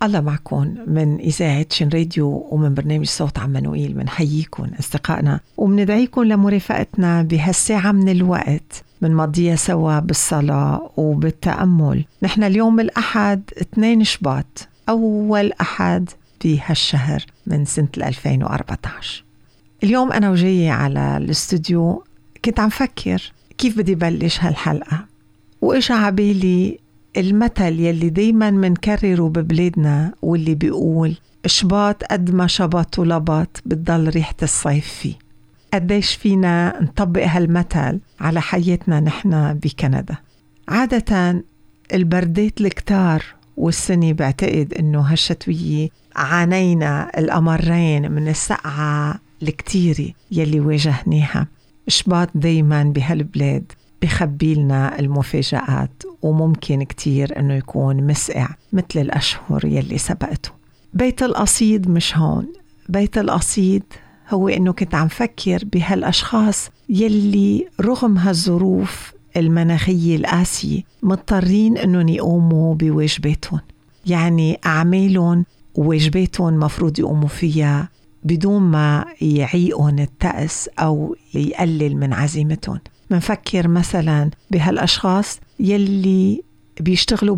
الله معكم من إذاعة شن راديو ومن برنامج صوت عمانوئيل. منحييكم أصدقائنا ومندعيكم لمرافقتنا بهالساعة من الوقت من مضيها سوا بالصلاة وبالتأمل. نحن اليوم الأحد 2 شباط، أول أحد بهالشهر من سنة 2014. اليوم أنا وجاية على الاستوديو كنت عم فكر كيف بدي بلش هالحلقة، وإجا عبالي المثل يلي دايما منكرره ببلادنا واللي بيقول شباط قد ما شبط ولبط بتضل ريحة الصيف فيه. قديش فينا نطبق هالمثل على حياتنا نحن بكندا؟ عادة البردات الكتار والسنة بعتقد انه هالشتوية عانينا الأمرين من السقعة الكتيرة يلي واجهناها. شباط دايما بهالبلاد بخبيلنا المفاجآت، وممكن كتير انه يكون مسقع مثل الاشهر يلي سبقته. بيت القصيد مش هون. بيت القصيد هو انه كنت عم فكر بهالاشخاص يلي رغم هالظروف المناخية القاسية مضطرين انهم يقوموا بواجباتهم، يعني اعمالهم وواجباتهم مفروض يقوموا فيها بدون ما يعيقون التأس او يقلل من عزيمتهم. منفكر مثلا بهالأشخاص يلي بيشتغلوا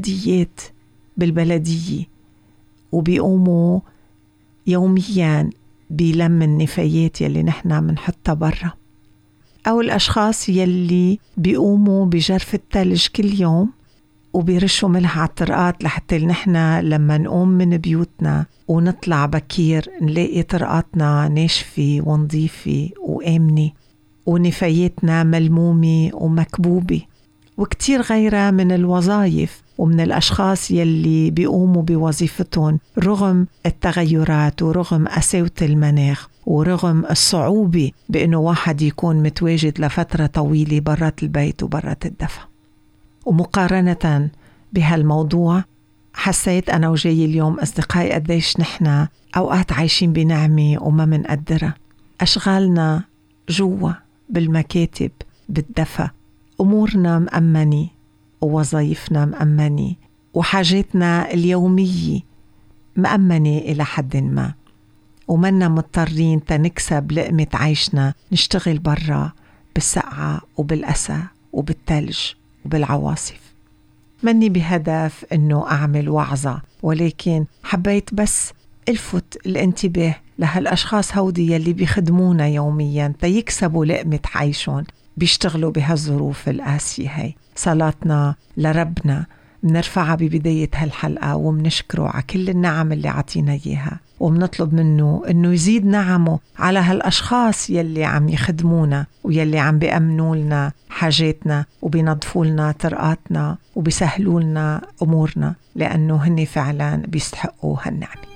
بالبلدية وبيقوموا يوميا بلم النفايات يلي نحنا منحطها برا، أو الأشخاص يلي بيقوموا بجرف التلج كل يوم وبيرشوا ملح على الطرقات لحتى نحنا لما نقوم من بيوتنا ونطلع بكير نلاقي طرقاتنا ناشفة ونظيفة وآمنة ونفايتنا ملمومة ومكبوبة. وكتير غيرها من الوظائف ومن الأشخاص يلي بيقوموا بوظيفتهم رغم التغيرات ورغم قساوة المناخ ورغم الصعوبة بأنه واحد يكون متواجد لفترة طويلة برات البيت وبرات الدفا. ومقارنة بهالموضوع حسيت أنا وجاي اليوم أصدقائي قديش نحنا أوقات عايشين بنعمة وما منقدرها. أشغالنا جوا بالمكاتب بالدفا، أمورنا مأمنة ووظائفنا مأمنة وحاجاتنا اليومية مأمنة إلى حد ما، ومنا مضطرين تنكسب لقمة عيشنا نشتغل برا بالسقعة وبالأسى وبالتلج وبالعواصف. مني بهدف أنه أعمل وعظة، ولكن حبيت بس الفت الانتباه لهالأشخاص هودي يلي بيخدمونا يوميا تيكسبوا لقمة عيشون، بيشتغلوا بهالظروف القاسية هاي. صلاتنا لربنا منرفعها ببداية هالحلقة ومنشكره على كل النعم اللي عطينا إياها، ومنطلب منه إنه يزيد نعمه على هالأشخاص يلي عم يخدمونا ويلي عم بيأمنوا لنا حاجاتنا وبينظفوا لنا طرقاتنا وبيسهلوا لنا أمورنا، لأنه هني فعلا بيستحقوا هالنعمة.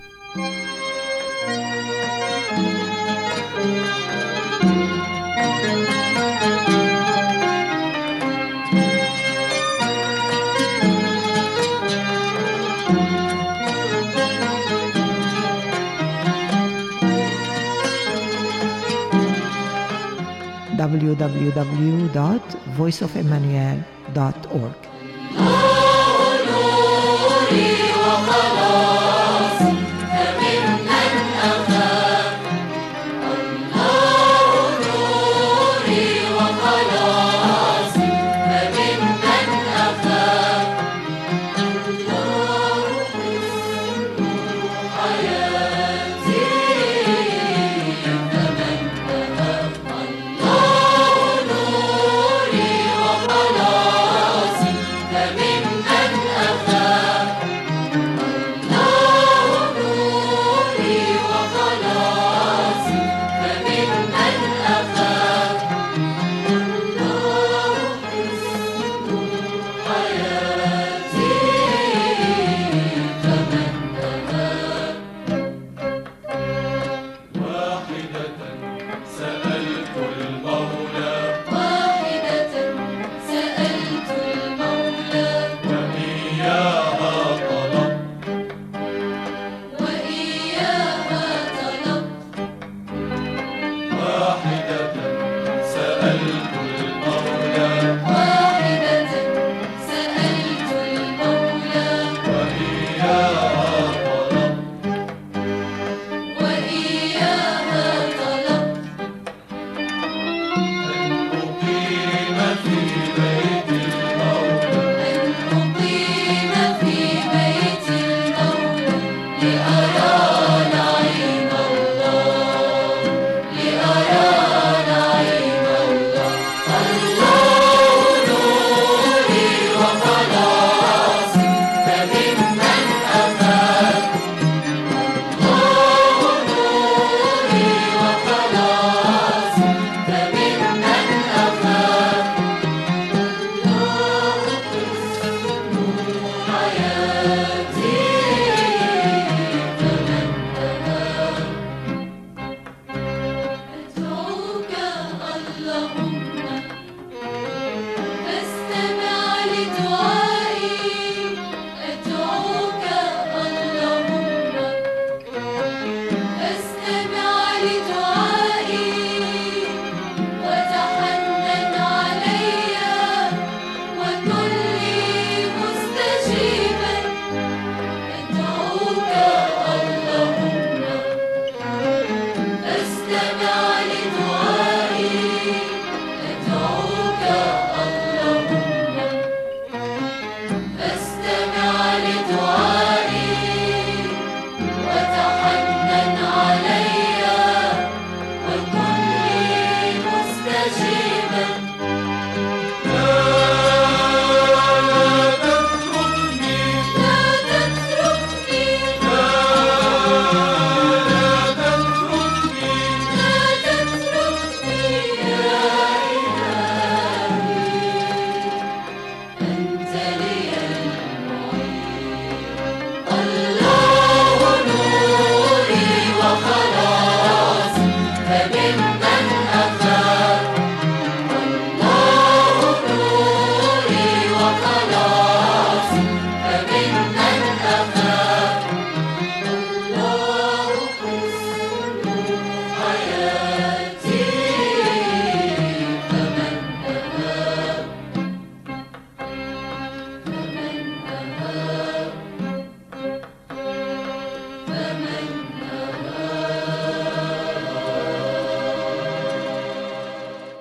www.voiceofemmanuel.org.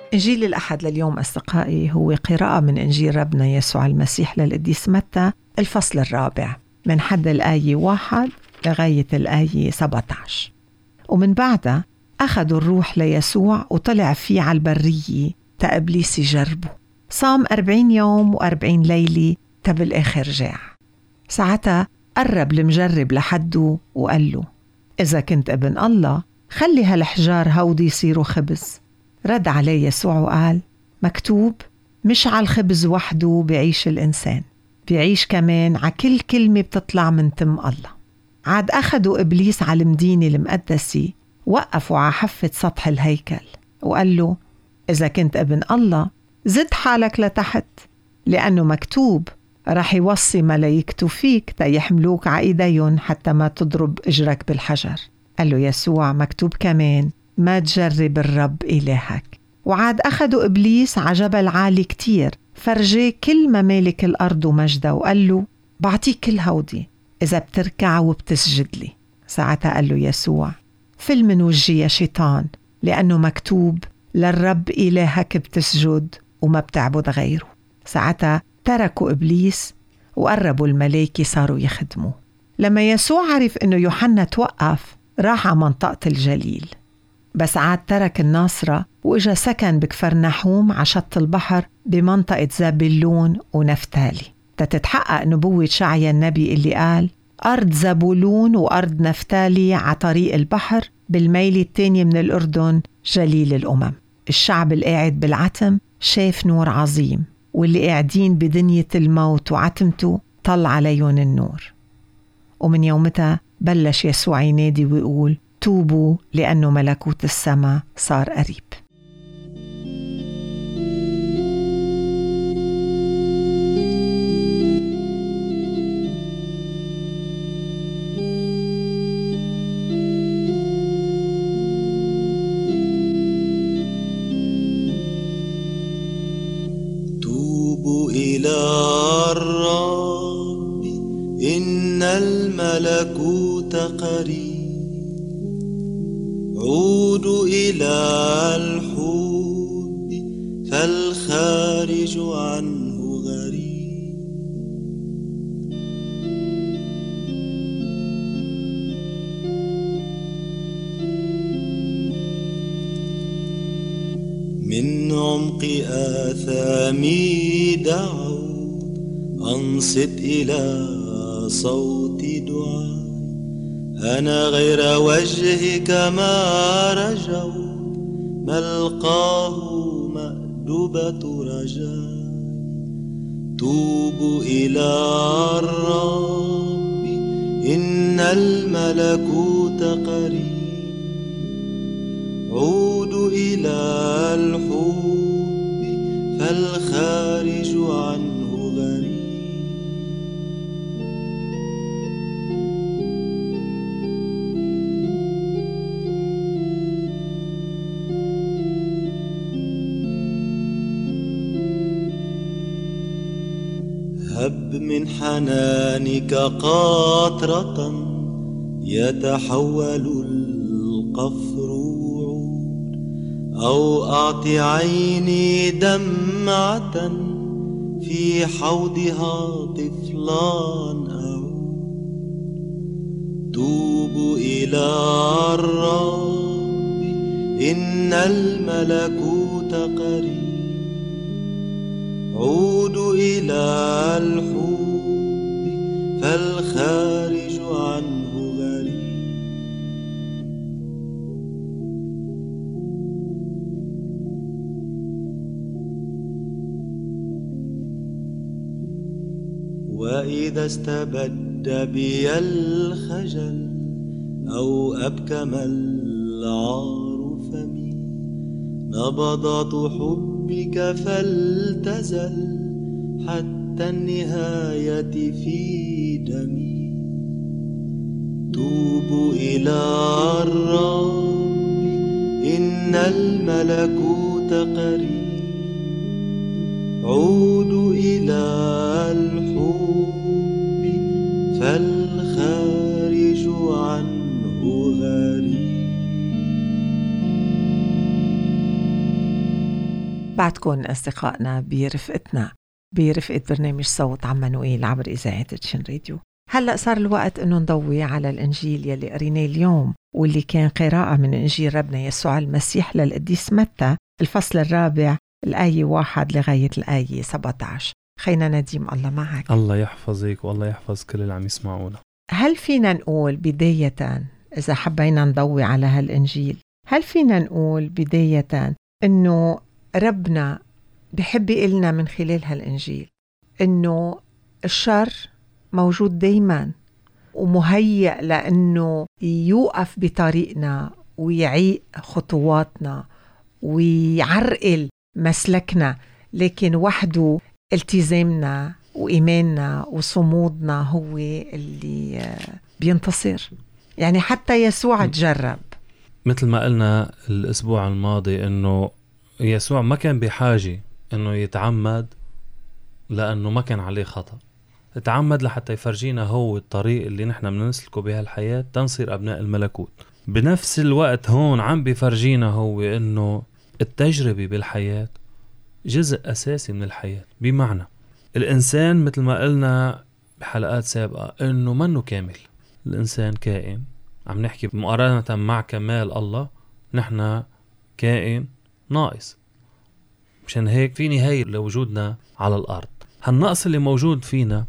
إنجيل الأحد لليوم أصدقائي هو قراءة من إنجيل ربنا يسوع المسيح للقديس متى الفصل 4 من حد الآية 1 لغاية الآية 17. ومن بعدها أخذوا الروح ليسوع وطلع فيه على البرية إبليس يجربه. صام 40 يوم و40 ليلة بالآخر جاع. ساعتها قرب المجرب لحده وقال له: إذا كنت ابن الله خلي هالحجار هودي يصيروا خبز. رد عليه يسوع وقال: مكتوب مش على الخبز وحده بيعيش الإنسان، بيعيش كمان على كل كلمة بتطلع من تم الله. عاد أخدوا إبليس على المدينة المقدسة، وقفوا على حافة سطح الهيكل وقال له: إذا كنت ابن الله زد حالك لتحت، لأنه مكتوب رح يوصي ملايكته فيك تيحملوك على إيديهم حتى ما تضرب إجرك بالحجر. قال له يسوع: مكتوب كمان ما تجرب الرب إلهك. وعاد أخدوا إبليس على جبل عالي كتير، فرجيه كل ممالك الأرض ومجده، وقال له: بعطيك كل هودي إذا بتركع وبتسجد لي. ساعتها قال له يسوع: فل من وجهي يا شيطان، لأنه مكتوب للرب إلهك بتسجد وما بتعبد غيره. ساعتها تركوا إبليس وقربوا الملائكة صاروا يخدموا. لما يسوع عرف إنه يوحنا توقف راح على منطقة الجليل، بس عاد ترك الناصرة وإجا سكن بكفرنحوم على شط البحر بمنطقة زبلون ونفتالي، تتحقق نبوة شعيا النبي اللي قال: أرض زبولون وأرض نفتالي على طريق البحر بالميل التاني من الأردن جليل الأمم. الشعب القاعد بالعتم شاف نور عظيم، واللي قاعدين بدنيا الموت وعتمته طل عليهم النور. ومن يومتها بلش يسوع ينادي ويقول: توبوا لأنه ملكوت السماء صار قريب. توبوا إلى الرب إن الملكوت قريب. عودوا إلى الحب فالخارج عنه غريب. من عمق آثامي دعوت، أنصت إلى صوت دعاء. أنا غير وجهك ما رجوت، ملقاه مأدبة رجاء. توبوا إلى الرب إن الملكوت قريب. عودوا إلى الحب فالخارج عنه غريب. هب من حنانك قطرة يتحول القفر وعود، أو أعط عيني دمعة في حوضها طفلان أعود. توبوا إلى الرب إن الملكوت قريب. عودوا إلى الحب فالخارج عنه غريب. وإذا استبد بي الخجل أو أبكم العار فمي، نبضات حبك فلتزل حتى النهاية في دمي. توبوا إلى الرب إن الملكوت قريب. عودوا إلى الحب فالخارج عنه غريب. بعدكم أصدقائنا برفقتنا برفقة برنامج صوت عمانوئيل عبر إذاعة تشن راديو. هلأ صار الوقت أنه نضوي على الإنجيل يلي قريناه اليوم، واللي كان قراءة من إنجيل ربنا يسوع المسيح للقديس متى الفصل 4 الآية 1 لغاية الآية 17. خينا نديم، الله معك. الله يحفظك والله يحفظ كل اللي عم يسمعونا. هل فينا نقول بداية إذا حبينا نضوي على هالإنجيل، هل فينا نقول بداية أنه ربنا بحب إلنا من خلال هالإنجيل أنه الشر موجود دايما ومهيأ لأنه يوقف بطريقنا ويعيق خطواتنا ويعرقل مسلكنا، لكن وحده التزامنا وإيماننا وصمودنا هو اللي بينتصر؟ يعني حتى يسوع تجرب. مثل ما قلنا الأسبوع الماضي أنه يسوع ما كان بحاجة أنه يتعمد لأنه ما كان عليه خطأ، تعمد لحتى يفرجينا هو الطريق اللي نحن بنسلكه بهالحياة تنصير أبناء الملكوت. بنفس الوقت هون عم بفرجينا هو أنه التجربة بالحياة جزء أساسي من الحياة، بمعنى الإنسان مثل ما قلنا بحلقات سابقة أنه منه كامل. الإنسان كائن، عم نحكي مقارنة مع كمال الله، نحن كائن ناقص، مشان هيك في نهاية لوجودنا على الأرض. هالنقص اللي موجود فينا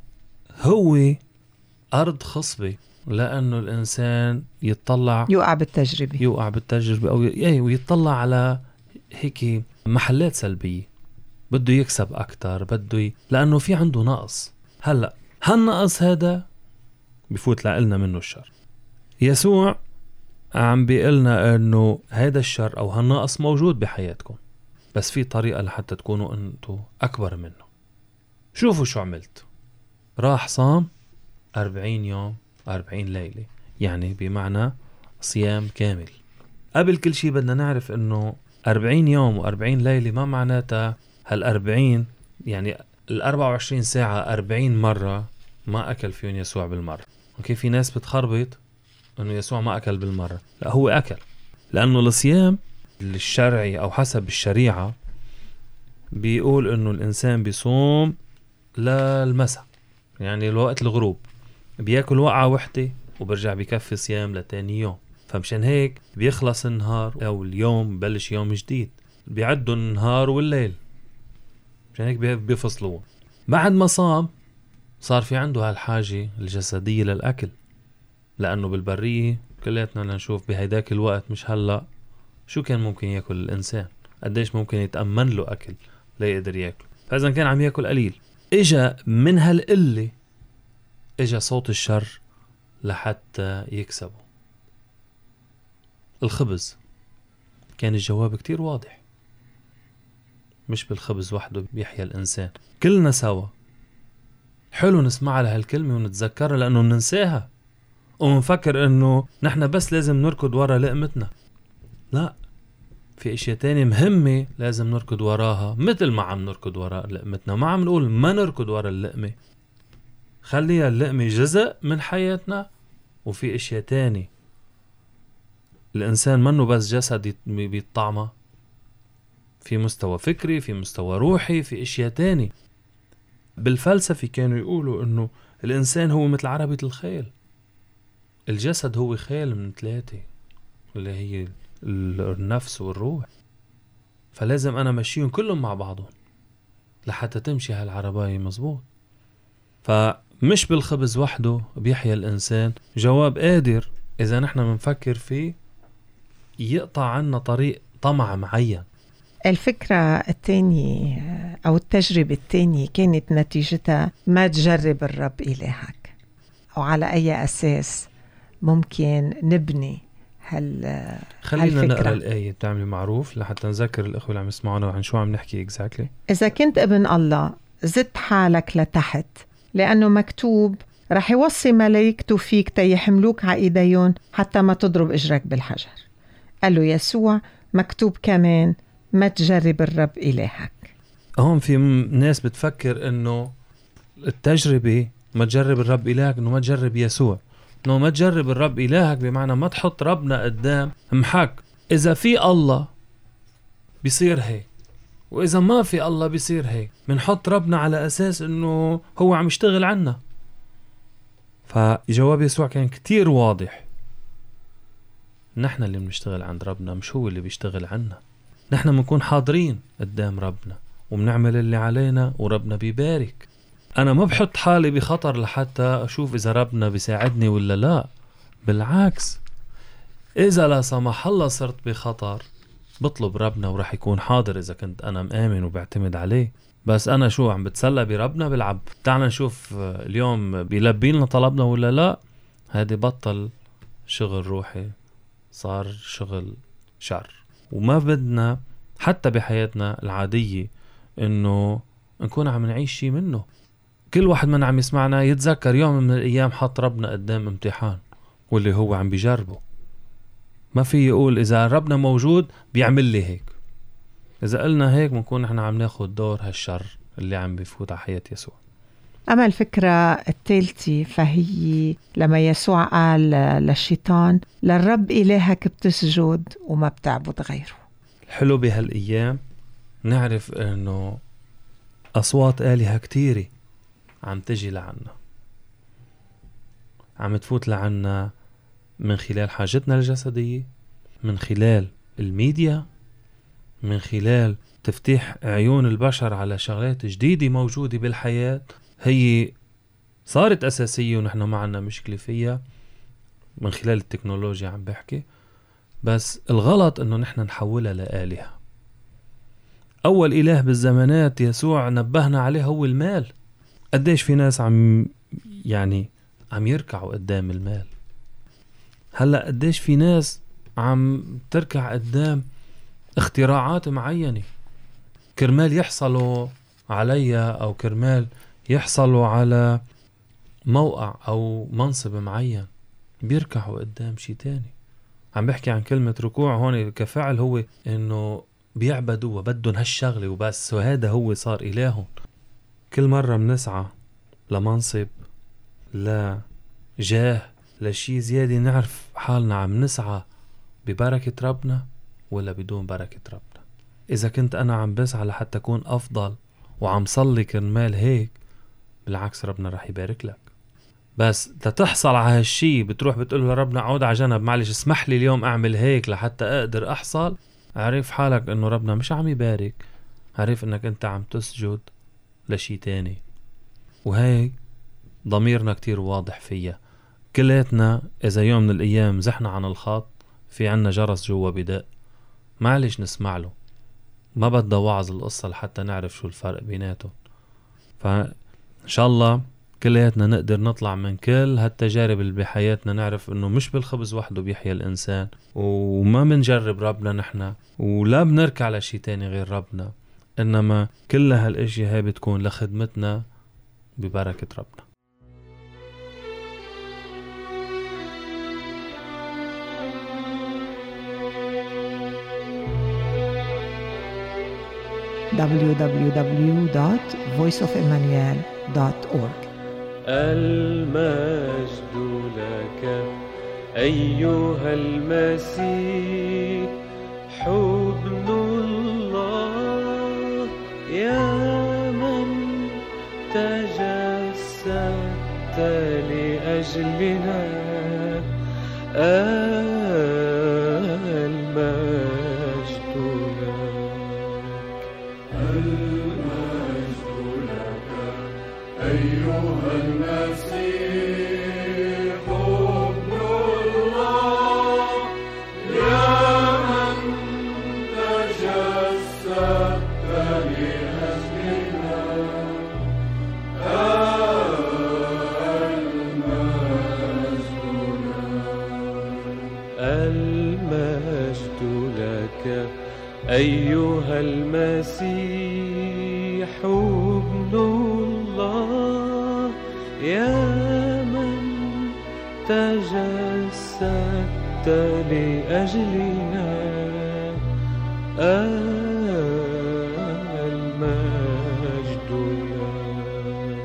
هو أرض خصبة لأنه الإنسان يوقع بالتجربة أو ويطلع على هيك محلات سلبية، بده يكسب أكتر، لأنه في عنده نقص. هلأ هالنقص هذا بفوت لنا منه الشر. يسوع عم بيقلنا أنه هذا الشر أو هالنقص موجود بحياتكم، بس في طريقة لحتى تكونوا أنتوا أكبر منه. شوفوا شو عملت، راح صام 40 يوم 40 ليلة، يعني بمعنى صيام كامل. قبل كل شيء بدنا نعرف أنه 40 يوم و40 ليلة ما معناتها هال40 يعني 24 ساعة 40 مرة ما أكل فيهم يسوع بالمرة. أوكي، في ناس بتخربط أنه يسوع ما أكل بالمرة، لا هو أكل، لأنه الصيام الشرعي أو حسب الشريعة بيقول أنه الإنسان بيصوم للمساء، يعني الوقت الغروب، بيأكل وقعة وحدة وبرجع بيكفي صيام لتاني يوم. فمشان هيك بيخلص النهار أو اليوم بلش يوم جديد، بيعدوا النهار والليل، مشان هيك بيفصلوه. بعد ما صام صار في عنده هالحاجة الجسدية للأكل، لأنه بالبرية كلياتنا نشوف بهيداك الوقت، مش هلأ، شو كان ممكن يأكل الإنسان، قديش ممكن يتأمن له أكل لا يقدر يأكل. فإذا كان عم يأكل قليل، إجا من هالقلة إجا صوت الشر لحتى يكسبه. الخبز كان الجواب كتير واضح، مش بالخبز وحده بيحيا الإنسان. كلنا سوا حلو نسمع على هالكلمة ونتذكرها، لأنه ننساها ونفكر أنه نحن بس لازم نركض ورا لقمتنا. لا، في اشياء تانية مهمة لازم نركض وراها، مثل ما عم نركض ورا لقمتنا. ما عم نقول ما نركض ورا اللقمة، خليها اللقمة جزء من حياتنا، وفي اشياء تانية. الانسان منه بس جسد بيطعمه، في مستوى فكري، في مستوى روحي، في اشياء تانية. بالفلسفة كانوا يقولوا انه الانسان هو مثل عربة الخيل، الجسد هو خيل من 3 اللي هي النفس والروح، فلازم أنا مشيهم كلهم مع بعضهم لحتى تمشي هالعرباية مزبوط. فمش بالخبز وحده بيحيا الإنسان. جواب قادر إذا نحن منفكر فيه يقطع عنا طريق طمع معين. الفكرة الثانية أو التجربة الثانية كانت نتيجتها ما تجرب الرب إلهك، أو على أي أساس ممكن نبني خلينا نقرأ الآية، بتعملي معروف لحتى نذكر الأخوة اللي عم يسمعونا عن شو عم نحكي exactly. إذا كنت ابن الله زد حالك لتحت، لأنه مكتوب رح يوصي ملايكته فيك تيحملوك على إيديهم حتى ما تضرب إجرك بالحجر. قال له يسوع مكتوب كمان ما تجرب الرب إلهك. هون في ناس بتفكر إنه التجربة ما تجرب الرب إلهك، إنه ما تجرب يسوع، إنه ما تجرب الرب إلهك بمعنى ما تحط ربنا قدام محك. إذا في الله بيصير هيك، وإذا ما في الله بيصير هيك، منحط ربنا على أساس إنه هو عم يشتغل عنا. فجواب يسوع كان كتير واضح، نحن اللي بنشتغل عند ربنا، مش هو اللي بيشتغل عنا. نحن بنكون حاضرين قدام ربنا وبنعمل اللي علينا وربنا بيبارك. أنا ما بحط حالي بخطر لحتى أشوف إذا ربنا بيساعدني ولا لا، بالعكس، إذا لا سمح الله صرت بخطر بطلب ربنا ورح يكون حاضر إذا كنت أنا مآمن وبعتمد عليه. بس أنا شو عم بتسلى بربنا بلعب، تعال نشوف اليوم بيلبينا طلبنا ولا لا. هذه بطل شغل روحي، صار شغل شر. وما بدنا حتى بحياتنا العادية إنه نكون عم نعيش شي منه. كل واحد من عم يسمعنا يتذكر يوم من الأيام حط ربنا قدام امتحان واللي هو عم بيجربه. ما في يقول إذا ربنا موجود بيعمل لي هيك. إذا قلنا هيك بنكون نحن عم ناخد دور هالشر اللي عم بيفوت على حياة يسوع. أما الفكرة الثالثة فهي لما يسوع قال للشيطان للرب إلهك بتسجد وما بتعبد غيره. الحلو بهالأيام نعرف إنه أصوات آلهة كتيرة عم تجي لعنا، عم تفوت لعنا من خلال حاجتنا الجسدية، من خلال الميديا، من خلال تفتيح عيون البشر على شغلات جديدة موجودة بالحياة هي صارت أساسية ونحن ما عنا مشكلة فيها، من خلال التكنولوجيا عم بحكي. بس الغلط إنه نحن نحولها لآلهة. أول إله بالزمانات يسوع نبهنا عليه هو المال. قديش في ناس عم يركعوا قدام المال. هلأ قديش في ناس عم تركع قدام اختراعات معينة كرمال يحصلوا عليها أو كرمال يحصلوا على موقع أو منصب معين، بيركعوا قدام شي تاني. عم بحكي عن كلمة ركوع هون كفعل، هو إنه بيعبدوا وبدون هالشغلة وبس، وهذا هو صار إلههم. كل مرة منسعى لمنصب، لا جاه، لشي زيادة، نعرف حالنا عم نسعى ببركة ربنا ولا بدون بركة ربنا. إذا كنت أنا عم بسعى لحتى أكون أفضل وعم صلي كرمال هيك، بالعكس ربنا رح يبارك لك. بس تتحصل على هالشي بتروح بتقول له ربنا عود على جنب، معلش اسمح لي اليوم أعمل هيك لحتى أقدر أحصل. عارف حالك إنه ربنا مش عم يبارك، عارف إنك أنت عم تسجد لشي تاني. وهي ضميرنا كتير واضح فيها. كلاتنا إذا يوم من الأيام زحنا عن الخط، في عنا جرس جوا بدق، معلش نسمع له. ما بدأ وعظ القصة لحتى نعرف شو الفرق بيناتهم. فإن شاء الله كلاتنا نقدر نطلع من كل هالتجارب اللي بحياتنا، نعرف إنه مش بالخبز وحده بيحيا الإنسان، وما منجرب ربنا نحن ولا بنركع لشي تاني غير ربنا، إنما كل هالأشياء هاي بتكون لخدمتنا ببركة ربنا. www.voiceofemmanuel.org. المجد لك أيها المسيح، حضن الله يا من تجسدت لأجلنا. المجد لك، المجد لك أيها المسيح، ابن الله يا من تجسدت لأجلنا. المجد لك أيها المسيح، ابن الله يا من تجسدت لأجلنا. المجد لك،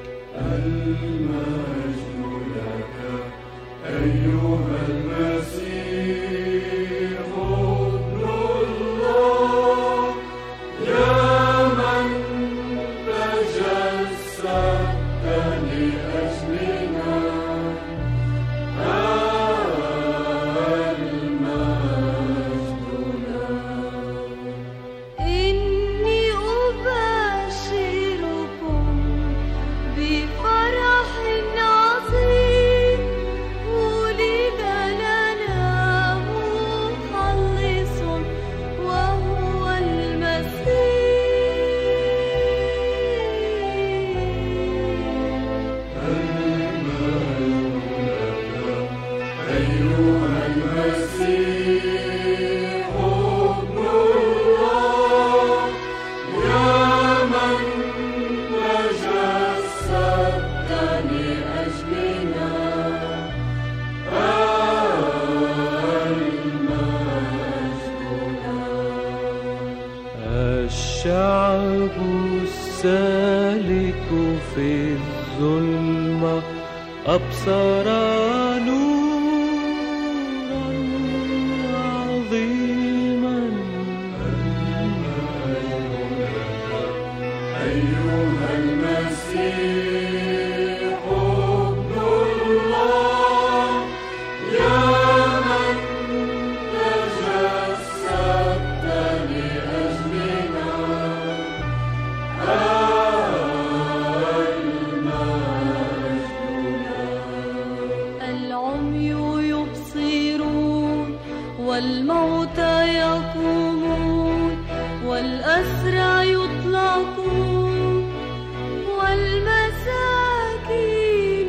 المجد لك أيها المسيح، ابن الله يا الشعب السالك في الظلمة أبصر نورا عظيما. أيها المسيح ابن الله يا من تجسدت لأجلنا، العمي يبصرون والموتى يقومون والأسرى يطلقون والمساكين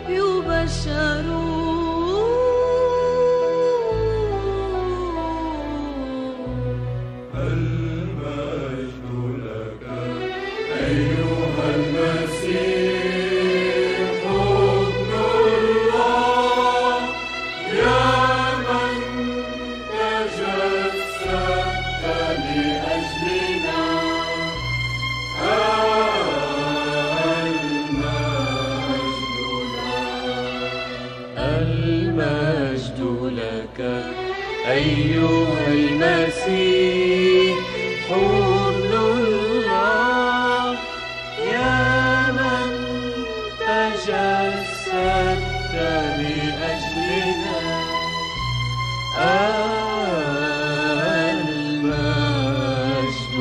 يبشرون. المجد لك أيها المسيح ابن الله يا من تجسدت لأجلنا، المجد لك أيها المسيح ابن الله يا من تجسدت لأجلنا، المجد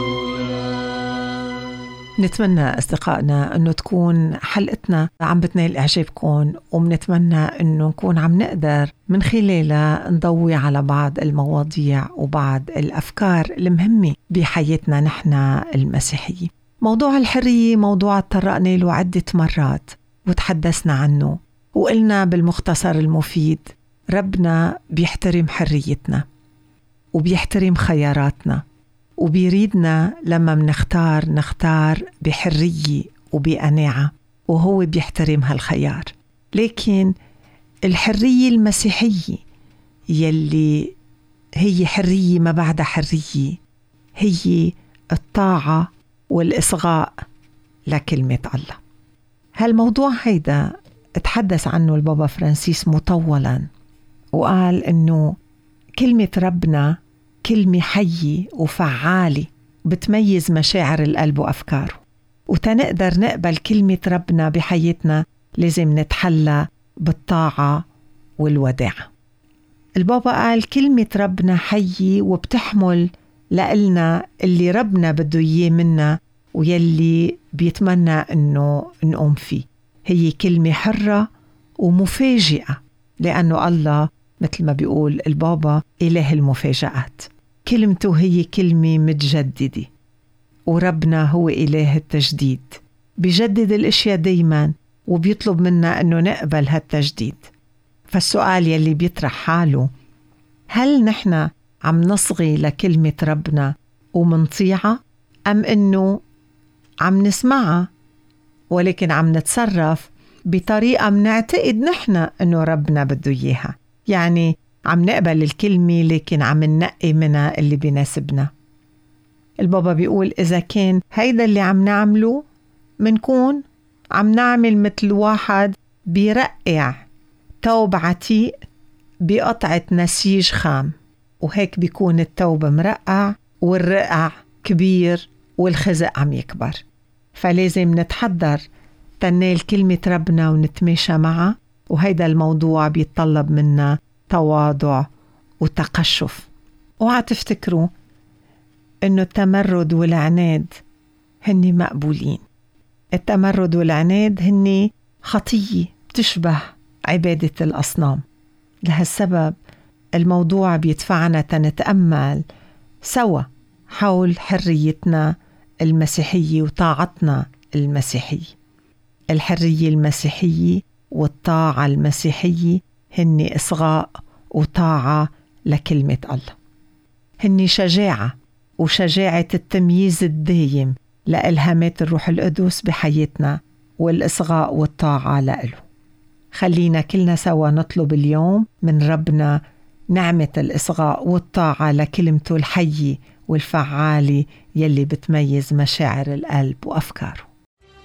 لك. نتمنى أصدقائنا أنه تكون حلقتنا عم بتنال إعجابكم، ومنتمنى أنه نكون عم نقدر من خلالها نضوي على بعض المواضيع وبعض الأفكار المهمة بحياتنا نحن المسيحية. موضوع الحرية موضوع تطرقنا له عدة مرات وتحدثنا عنه، وقلنا بالمختصر المفيد ربنا بيحترم حريتنا وبيحترم خياراتنا، وبيريدنا لما نختار بحرية وبقناعة، وهو بيحترم هالخيار. لكن الحرية المسيحية يلي هي حرية ما بعد حرية هي الطاعة والإصغاء لكلمة الله. هالموضوع هيدا تحدث عنه البابا فرانسيس مطولا، وقال إنه كلمة ربنا كلمة حية وفعالة بتميز مشاعر القلب وأفكاره، وتنقدر نقبل كلمة ربنا بحياتنا لازم نتحلى بالطاعة والوداعة. البابا قال كلمة ربنا حية وبتحمل لقلنا اللي ربنا بده إياه منا ويلي بيتمنى إنه نقوم فيه. هي كلمة حرة ومفاجئة، لأنه الله مثل ما بيقول البابا إله المفاجآت. كلمته هي كلمة متجددة، وربنا هو إله التجديد، بيجدد الأشياء دايما وبيطلب منا أنه نقبل هالتجديد. فالسؤال يلي بيطرح حاله، هل نحن عم نصغي لكلمة ربنا ومنطيعها، أم أنه عم نسمعها ولكن عم نتصرف بطريقة منعتقد نحن أنه ربنا بده إياها؟ يعني عم نقبل الكلمة لكن عم ننقي منها اللي بيناسبنا. البابا بيقول إذا كان هيدا اللي عم نعمله منكون عم نعمل مثل واحد بيرقع توب عتيق بقطعة نسيج خام، وهيك بيكون التوب مرقع والرقع كبير والخزق عم يكبر. فلازم نتحضر تنال كلمة ربنا ونتماشى معها، وهيدا الموضوع بيتطلب منا تواضع وتقشف. اوعى تفتكروا انه التمرد والعناد هن مقبولين. التمرد والعناد هن خطية بتشبه عبادة الأصنام. لهالسبب الموضوع بيدفعنا تنتأمل سوا حول حريتنا المسيحية وطاعتنا المسيحية. الحرية المسيحية والطاعة المسيحية هن إصغاء وطاعة لكلمة الله، هن شجاعة وشجاعة التمييز الدايم لإلهامات الروح القدس بحياتنا والإصغاء والطاعة لإله. خلينا كلنا سوا نطلب اليوم من ربنا نعمة الإصغاء والطاعة لكلمته الحية والفعالة يلي بتميز مشاعر القلب وأفكاره.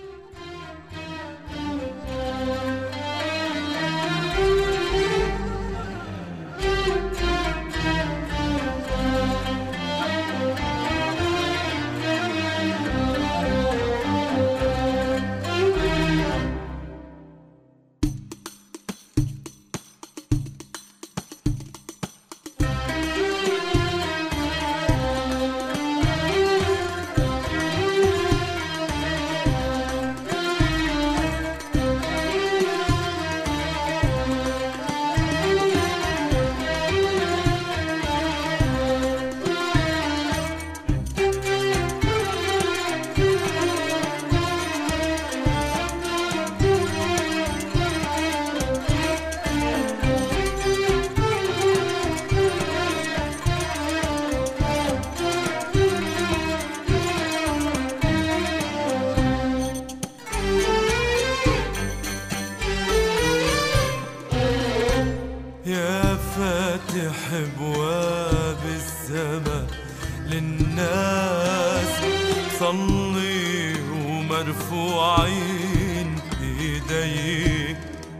أبواب السماء للناس صلي ومرفوعين إيديك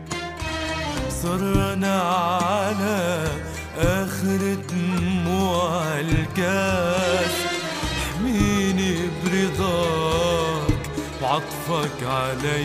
صرنا على آخر دموع الكاس احميني برضاك وعطفك علي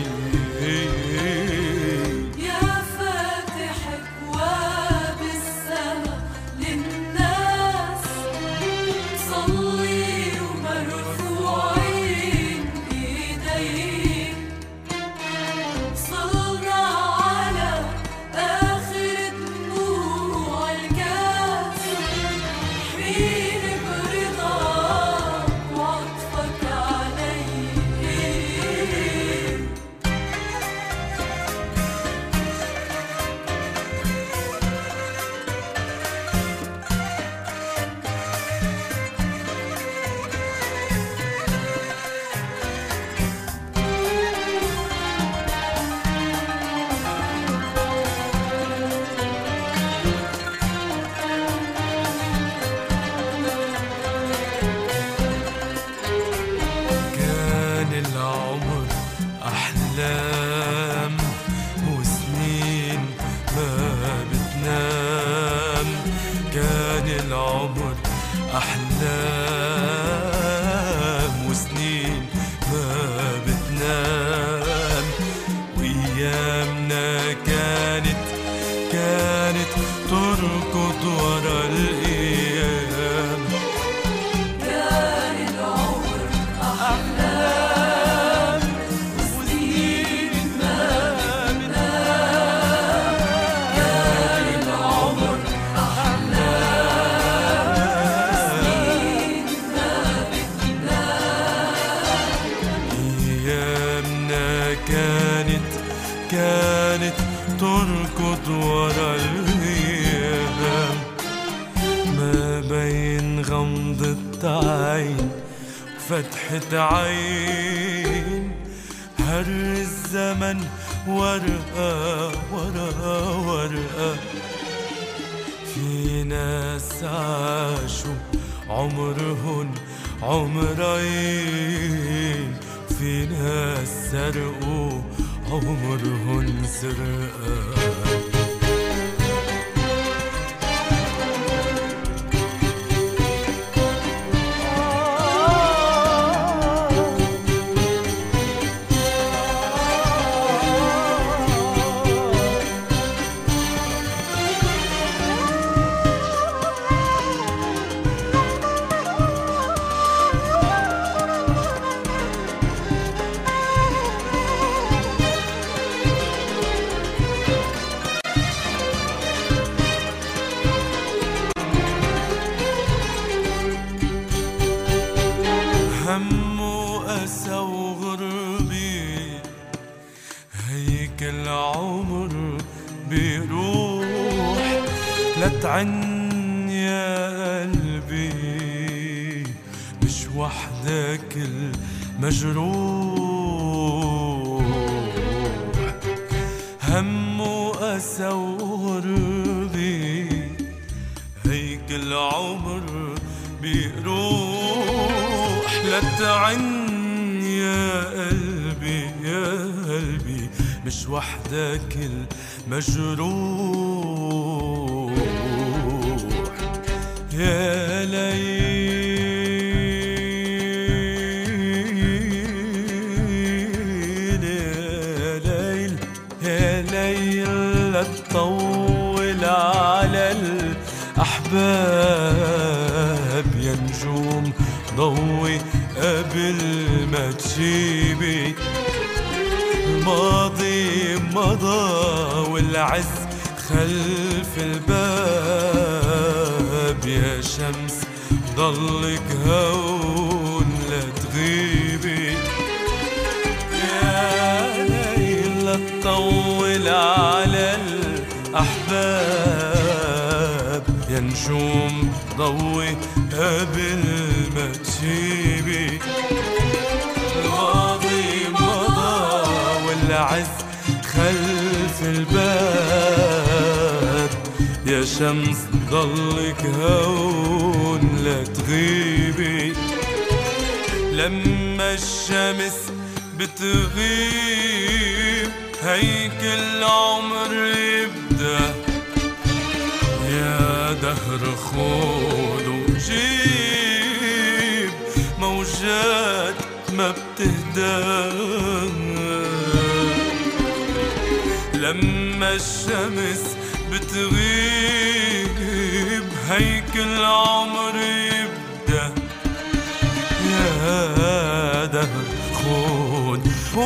أحلام وسنين ما بتنام وأيامنا كانت تركض ورا الأيام كان العمر أحلام وسنين ما بتنام كان العمر كانت تركض ورا الأيام ما بين غمضة عين وفتحة عين هر الزمن ورقة ورا ورقة في ناس عاشوا عمرهن عمرين في ناس سرقوا عمرهن سرقة هم وأسى وغربي هيك العمر بيروح لا تعن يا قلبي مش وحدك المجروح هم وأسى وغربي هيك العمر بيروح لا تعن يا قلبي يا قلبي مش وحدك المجروح يا ليل يا ليل يا ليل لا تطول على الأحباب يا نجوم ضوي قبل ما تجيبي الماضي مضى والعز خلف الباب يا شمس ضلك هون لا تغيبي يا ليل لا تطول على الأحباب يا نجوم ضوي قبل ما تجيبي الماضي مضى والعز خلف الباب يا شمس ضلك هون لا تغيبي لما الشمس بتغيب هيك العمر يبدأ يا دهر خود وجيب موجات ما بتهدى لما الشمس بتغيب هيك العمر يبدأ يا دهر خود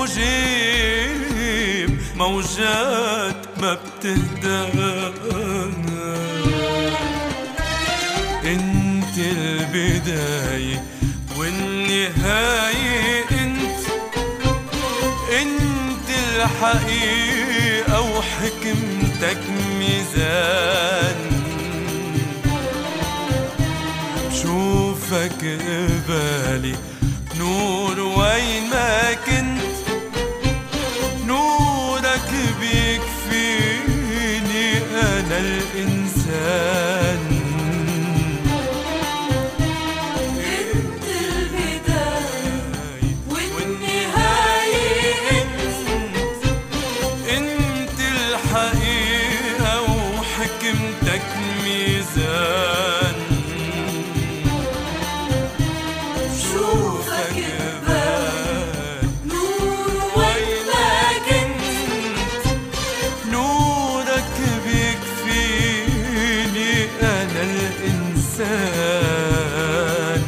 وجيب موجات ما بتهدى انت البداية والنهاية انت الحقيقة وحكمتك ميزان بشوفك قبالي نور وين ما كنت نورك بيكفيني أنا الإنسان انت البداية والنهاية انت الحقيقة وحكمتك ميزان شوفك قبال نور وين ما كنت نورك بيكفيني أنا الإنسان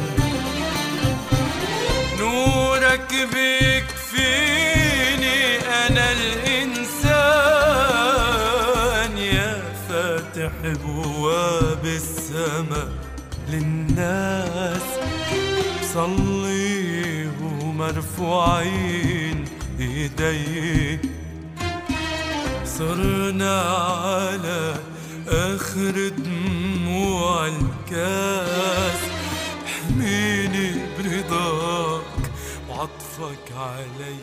نورك بيكفيني أنا الإنسان يا فاتح أبواب السماء للناس صلي ومرفوعين ايدي صرنا على اخر دموع الكاس احميني برضاك وعطفك علي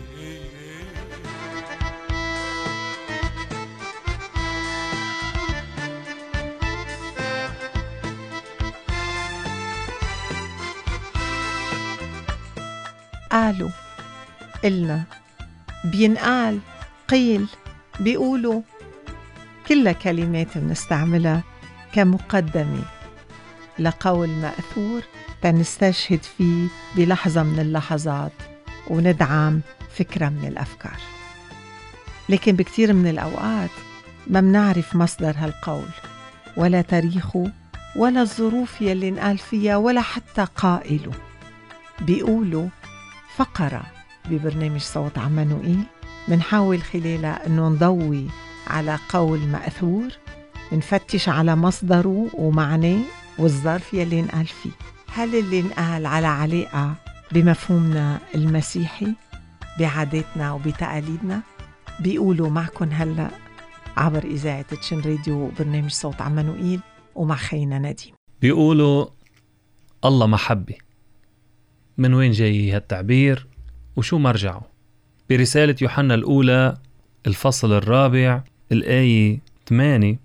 قالوا قلنا بينقال قيل بيقولوا كلها كلمات بنستعملها كمقدمة لقول مأثور تنستشهد فيه بلحظة من اللحظات وندعم فكرة من الأفكار. لكن بكتير من الأوقات ما منعرف مصدر هالقول ولا تاريخه ولا الظروف يلي نقال فيها ولا حتى قائله. بيقولوا فقرة ببرنامج صوت عمانوئيل منحاول خلالها أنه نضوي على قول مأثور، نفتش على مصدره ومعناه والظرف يلي نقال فيه. هل اللي نقال على علاقة بمفهومنا المسيحي بعاداتنا وبتقاليدنا؟ بيقولوا معكن هلأ عبر إذاعة تشن راديو برنامج صوت عمانوئيل ومع خينا نديم. بيقولوا الله محبة. من وين جاي هالتعبير وشو مرجعه؟ برسالة يوحنا الأولى الفصل 4 الآية 8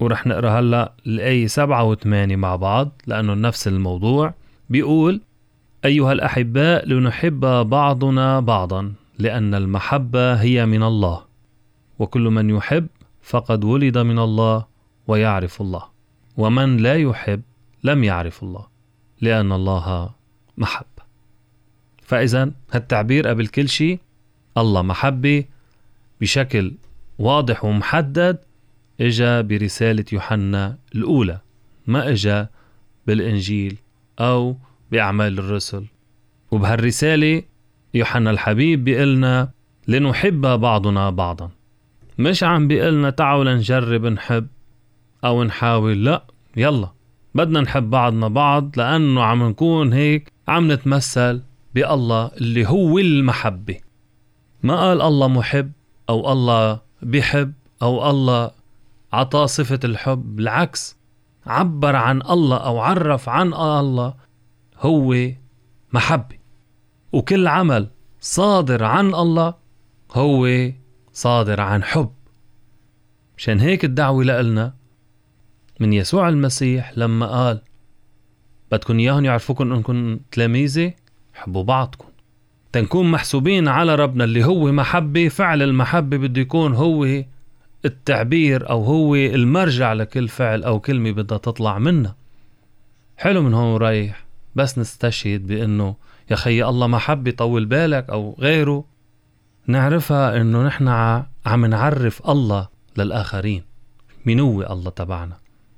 ورح نقرأ هلأ الآية 7 و8 مع بعض لأنه نفس الموضوع. بيقول: أيها الأحباء، لنحب بعضنا بعضا لأن المحبة هي من الله، وكل من يحب فقد ولد من الله ويعرف الله، ومن لا يحب لم يعرف الله لأن الله محبة. فإذا هالتعبير قبل كل شيء الله محبة بشكل واضح ومحدد إجا برسالة يوحنا الأولى، ما إجا بالإنجيل أو بأعمال الرسل. وبهالرسالة يوحنا الحبيب بيقلنا لنحب بعضنا بعضا، مش عم بيقلنا تعالوا نجرب نحب أو نحاول، لا، يلا بدنا نحب بعضنا بعض لأنه عم نكون هيك عم نتمثل بالله اللي هو المحبة. ما قال الله محب أو الله بيحب أو الله عطى صفة الحب، بالعكس عبر عن الله أو عرف عن الله هو محبة، وكل عمل صادر عن الله هو صادر عن حب. مشان هيك الدعوة لنا من يسوع المسيح لما قال بدكن إياهم يعرفوكم أنكم تلاميذي، حبوا بعضكم. تنكون محسوبين على ربنا اللي هو محبة، فعل المحبة بده يكون هو التعبير أو هو المرجع لكل فعل أو كلمة بدها تطلع منا. حلو من هون رايح بس نستشهد بأنه يا خي الله محبة طول بالك أو غيره، نعرفها أنه نحن عم نعرف الله للآخرين. من هو الله تبعنا؟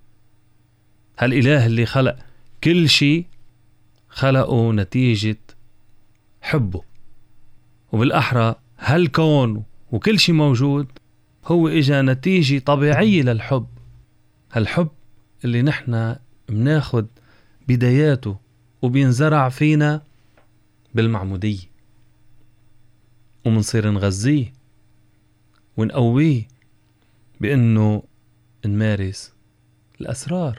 هالإله اللي خلق كل شيء خلقه نتيجة حبه، وبالأحرى هالكون وكل شيء موجود هو إجا نتيجة طبيعية للحب. هالحب اللي نحن بناخد بداياته وبينزرع فينا بالمعمودية، ومنصير نغذيه ونقويه بأنه نمارس الأسرار،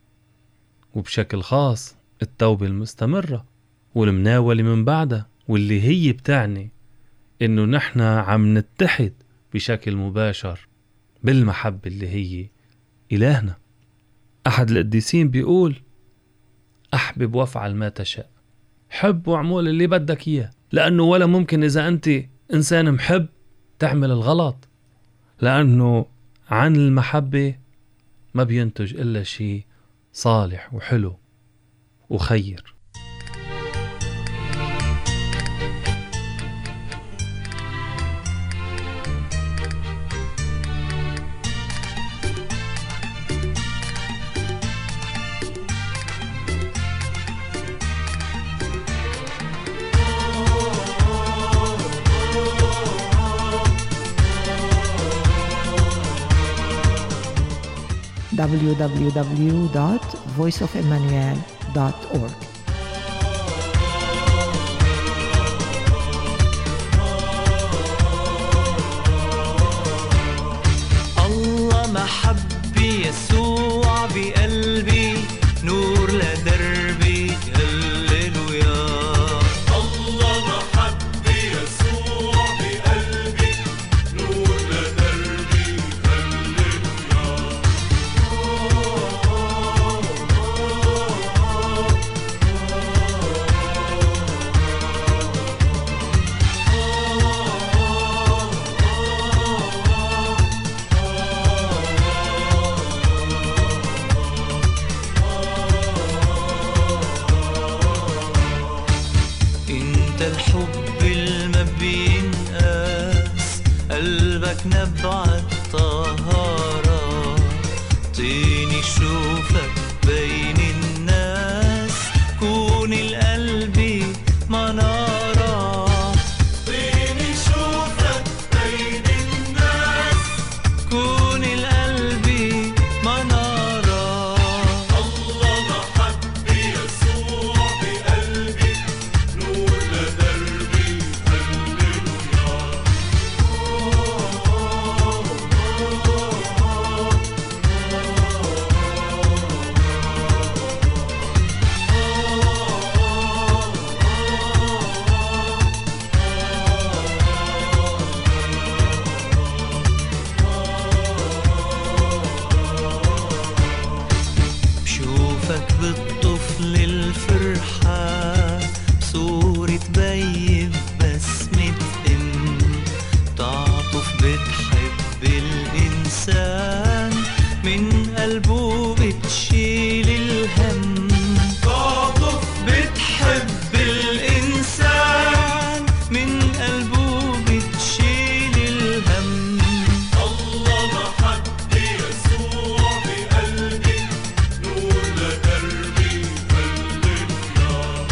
وبشكل خاص التوبة المستمرة والمناولة من بعدها، واللي هي بتعني إنه نحن عم نتحد بشكل مباشر بالمحبة اللي هي إلهنا. أحد القديسين بيقول: أحبب وافعل ما تشاء، حب واعمل اللي بدك إياه، لأنه ولا ممكن إذا أنت إنسان محب تعمل الغلط، لأنه عن المحبة ما بينتج إلا شيء صالح وحلو وخير. www.voiceofemmanuel.org. الله محبي يسوع بقلبي، نور لدربي، هللويا. الله محبي يسوع بقلبي، نور لدربي، هللويا. الحب الما بينقاس، قلبك نبع الطهارة، طيني شوفك بين الناس، كون القلب منارة. طيني شوفك بين الناس، كون القلب منارة. الله محبي يسوع بقلبي، نور لدربي، هللويا. شوفك بالطفل الفرحة صورة بي بسمة أم تعطف بتحب الإنسان من قلبه بتشيل الهم تعطف بتحب الإنسان من قلبه بتشيل الهم الله محب يسوع بقلبي نور لدربي هللويا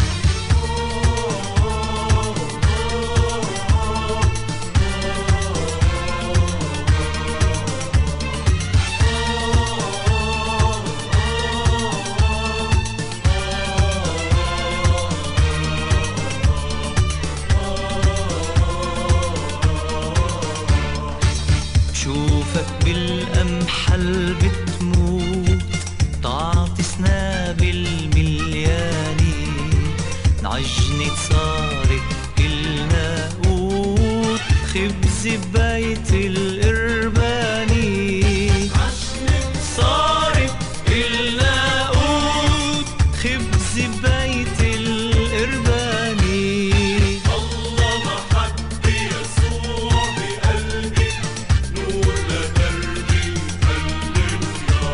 شوفك بالأمحل بتموت تعطي سنابل ملياني نعجنت صارت إلنا قوت خبز ببيت القرباني عجنت صارت إلنا قوت خبز ببيت القرباني الله محب يسوع بقلبي نور لدربي هللويا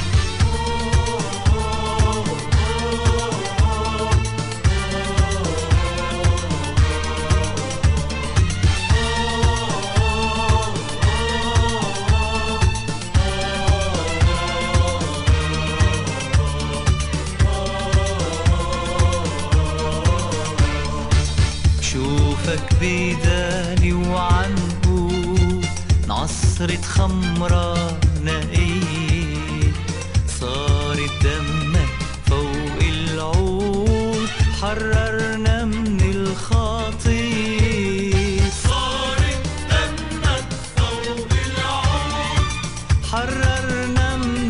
شوفك بيداني وعنقود نعصرة خمرة نقية صارت دمك فوق العود حررنا من الخطية صارت دمك فوق العود حررنا من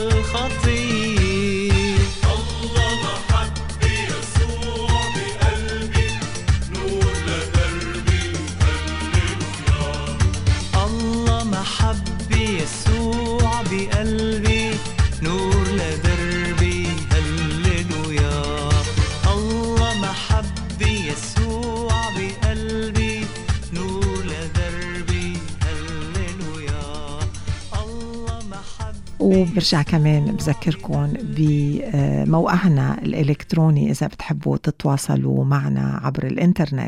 الخطية الله محب يسوع بقلبي نور لدربي هللويا الله محب يسوع بقلبي نور لدربي هللويا الله محب يسوع بقلبي نور لدربي هللويا الله محب. وبرجع كمان بذكركم بموقعنا الإلكتروني إذا بتحبوا تتواصلوا معنا عبر الإنترنت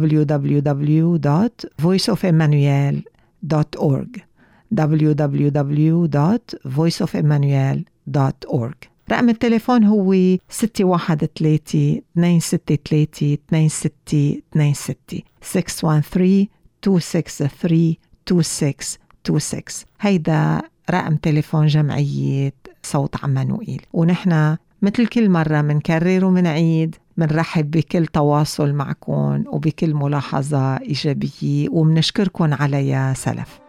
www.voiceofemmanuel.org www.voiceofemmanuel.org. رقم التليفون هو 613-263-2626 613-263-2626. هيدا رقم تليفون جمعية صوت عمانوئيل. ونحن مثل كل مرة منكرر ومنعيد منرحب بكل تواصل معكم وبكل ملاحظة إيجابية ومنشكركم عليها سلف.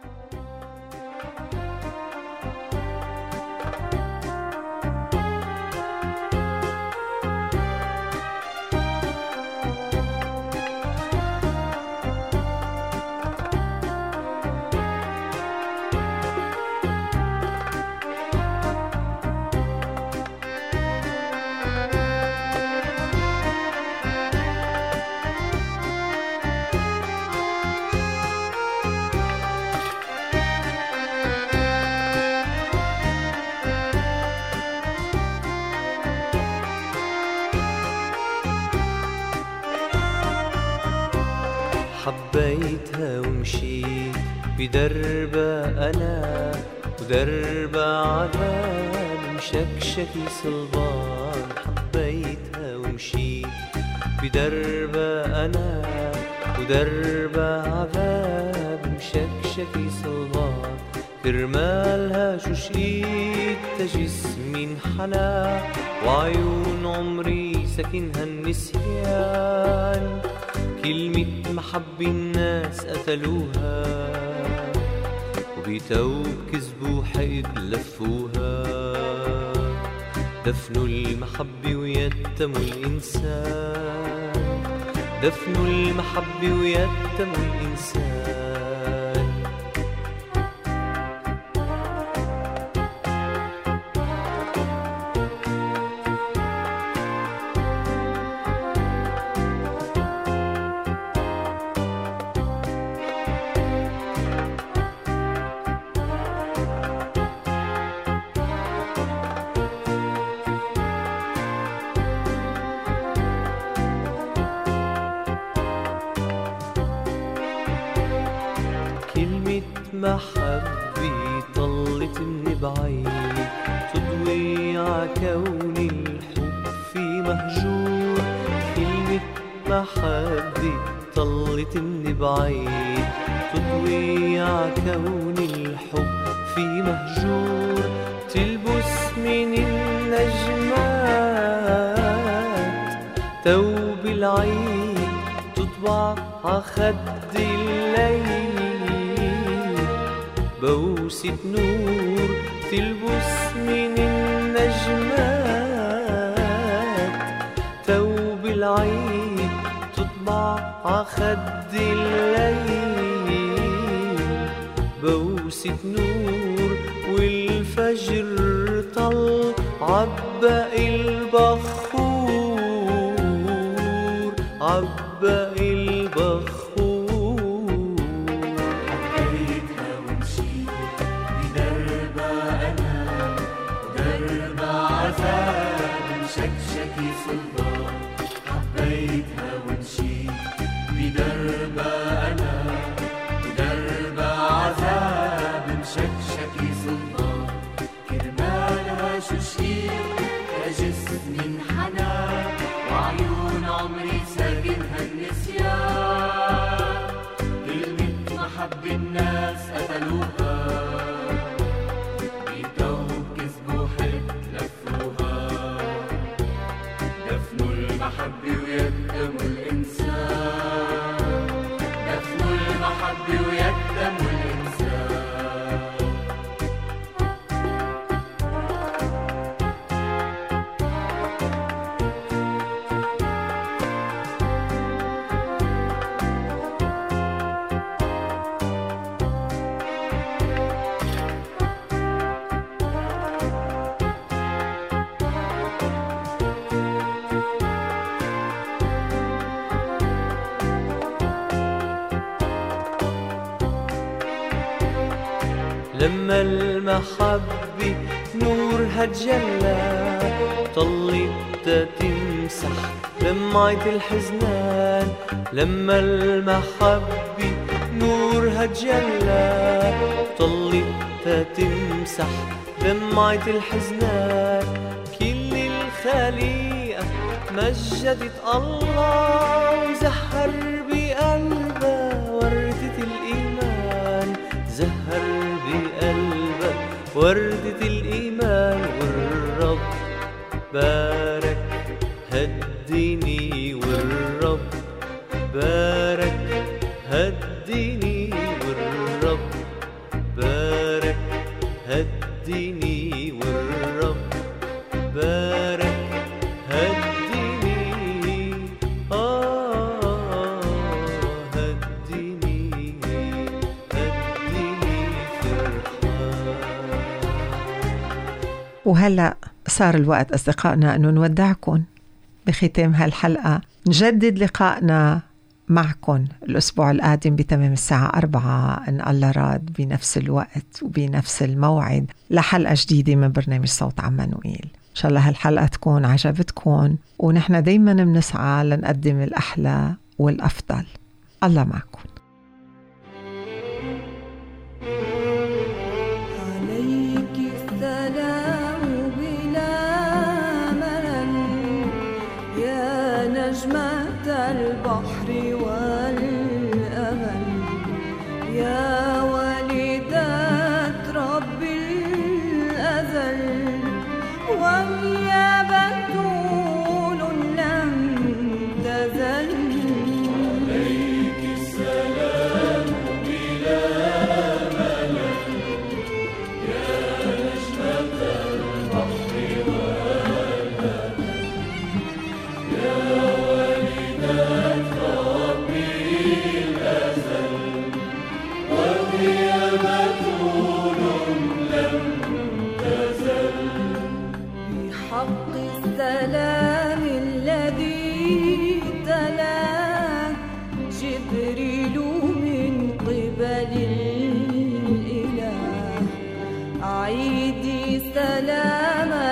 حبيتها ومشيت بدربها أنا ودربها عذاب مشكشكي صلبان. حبيتها ومشيت بدربها أنا ودربها عذاب مشكشكي صلبان. كرمالها شو شقيت جسمي انحنى وعيون عمري سكنها النسيان. كلمة محبة الناس قتلوها وبيتوب كذبوا حقد لفوها. دفنوا المحبة ويتموا الإنسان. دفنوا المحبة ويتموا الإنسان. محبة طلت من بعيد تضوي عكون الحب في مهجور. كلمة محبة طلت من بعيد تضوي عكون الحب في مهجور. تلبس من النجمات ثوب العيد تطبع عخد الليل بوسة نور. تلبس من النجمات ثوب العيد تطبع عخد الليل بوسة نور. والفجر طل عبق البخور عبق البخور. حبيتها ومشيت بدربها أنا ودربها عذاب مشكشكي صلبان. حبيتها ومشيت بدربها أنا ودربها عذاب مشكشكي صلبان. كرمالها شو شقيق يا جسم من حنان وعيون عمري ساكنها النسيان. كلمة محبة الناس قتلوها بيتوه كذبوا حلف لفوها. دفنوا المحبة ويقدموا الإنسان. دفنوا المحبة ويقدموا الإنسان. لما المحبة نورها تجلى طلت تمسح دمعة الحزنان. لما المحبة نورها تجلى طلت تمسح دمعة الحزنان. كل الخليقة مجدت الله وزهر بقلبها وردة الإيمان. زهر بقلبها وردة الإيمان. والرب بارك هالديني والرب بارك هالديني والرب بارك هالديني والرب بارك هالديني. هالديني هالديني فرحان. وهلأ صار الوقت أصدقائنا أنه نودعكم بختام هالحلقة. نجدد لقائنا معكم الأسبوع القادم بتمام الساعة 4 إن الله راد بنفس الوقت وبنفس الموعد لحلقة جديدة من برنامج صوت عمانوئيل. إن شاء الله هالحلقة تكون عجبتكم ونحن دايما بنسعى لنقدم الأحلى والأفضل. الله معكم. عليك السلام بلا ملل يا نجمة البحر والأمل. يا والدة رب الأزل ويا بتول لم تزل. عليك السلام بلا ملل يا نجمة البحر والأمل. يا والدة ربي الأزل وهي بتول لم تزل. بحق السلام الذي تلاه جبريل من قبل الإله. أعيدي سلاما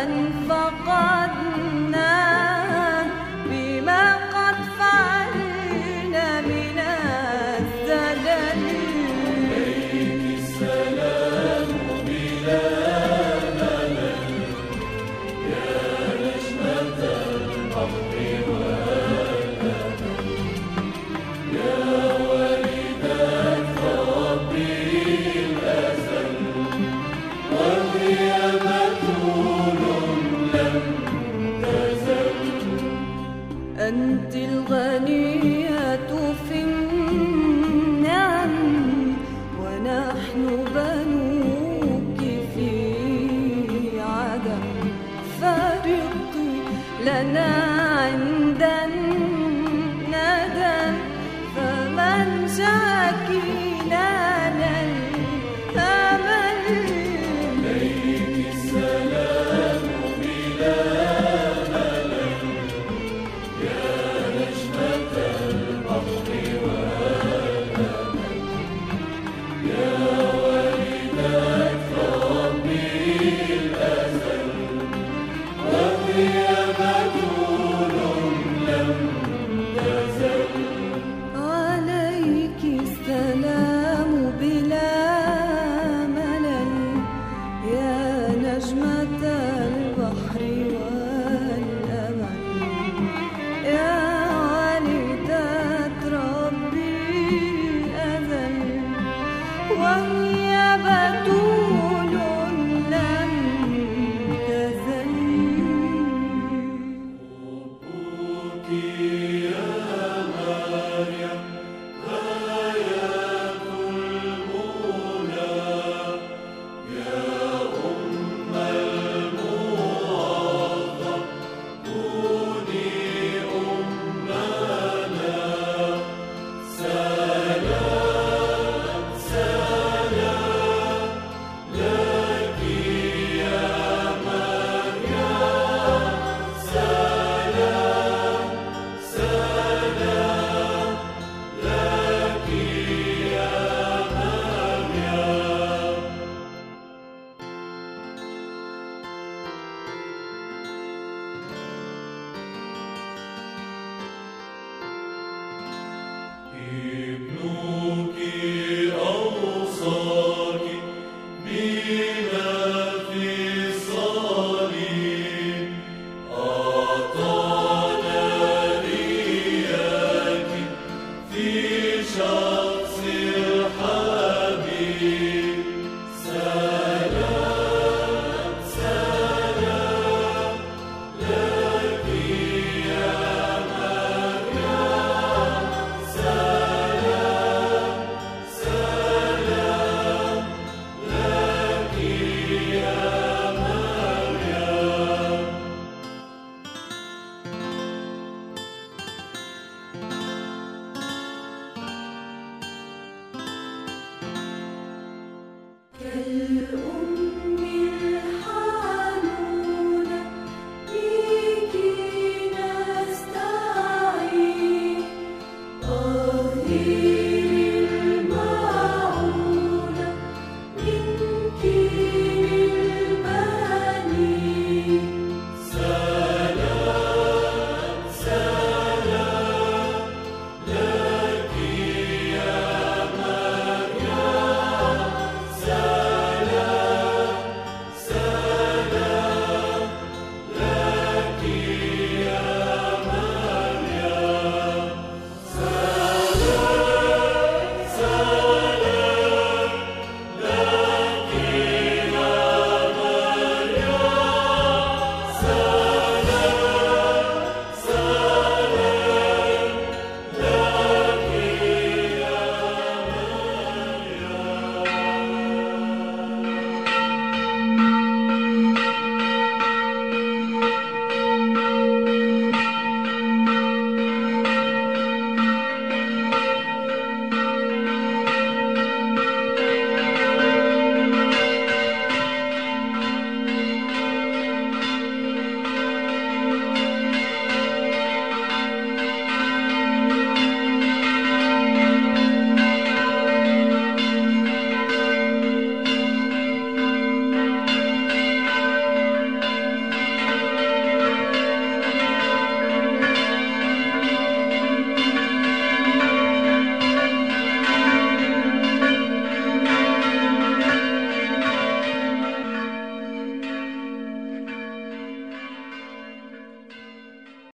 فقدناه بما قد فعلنا من الزلل. أنت الغنية في النعم ونحن بنوك في عدم. فرقي لنا عند